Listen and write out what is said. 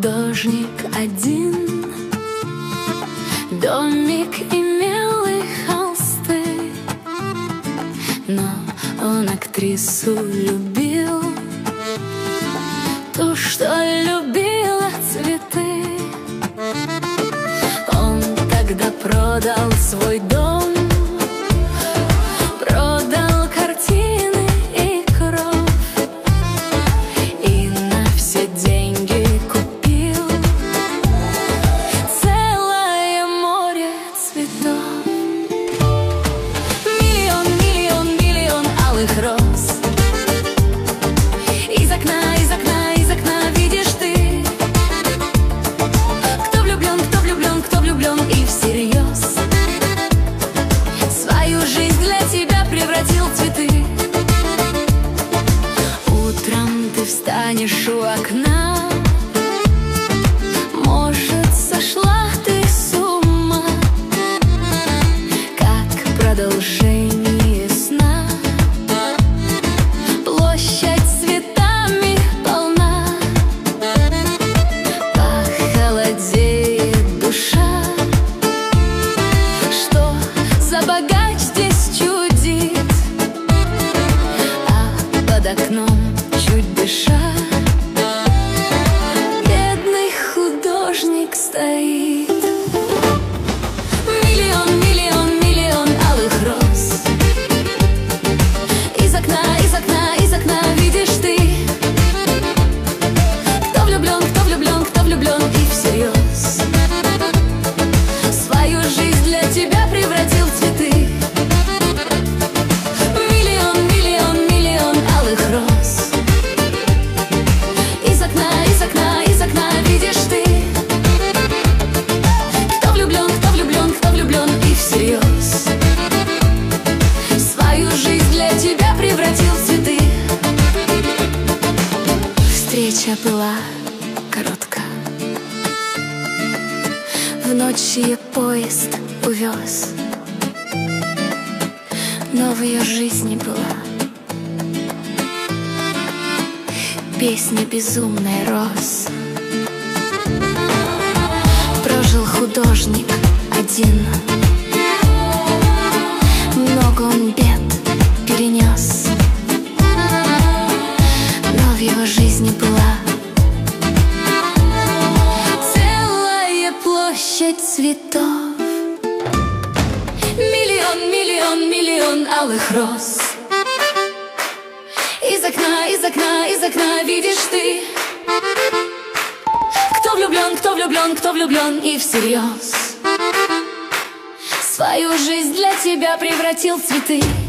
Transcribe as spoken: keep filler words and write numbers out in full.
художник один, домик имел и холсты, но он актрису любил, ту, что любила цветы. Он тогда продал свой дом, продал картины и кровь, и на все деньги купил целое море цветов. Миллион, миллион, миллион алых роз. Из окна, из окна, из окна видишь ты, кто влюблен, кто влюблен, кто влюблен и всерьез свою жизнь для тебя превратил в цветы. Утром ты встанешь у окна, может, сошла ты с ума, как продолжение сна. Площадь цветами полна, похолодеет душа. Что за богач здесь чудит, а под окном, чуть дыша, бедный художник стоит. Миллион, миллион, миллион алых роз. Из окна, из окна, из окна видишь ты, кто влюблен, кто влюблен, кто влюблен и всерьез свою жизнь для тебя превратил в цветы. Миллион, миллион, миллион алых роз. Из окна, из окна, из окна видишь ты, кто влюблен, кто влюблен, кто влюблен и всерьез свою жизнь для тебя превратил в цветы. Встреча была коротка, в ночь ее поезд увез, но в ее жизни была песня безумная роз. Прожил художник один, много он бед перенес, но в его жизни была целая площадь цветов. Миллион, миллион, миллион алых роз. Из окна, из окна, из окна видишь ты, кто влюблен, кто влюблен, кто влюблен и всерьез свою жизнь для тебя превратил в цветы.